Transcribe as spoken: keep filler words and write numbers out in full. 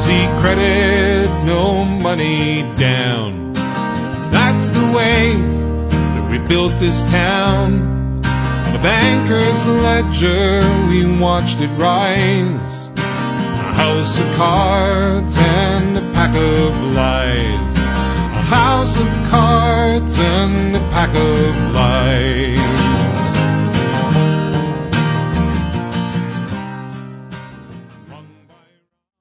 Easy credit, no money down. That's the way that we built this town. On a banker's ledger, we watched it rise. A house of cards and a pack of lies. A house of cards and a pack of lies.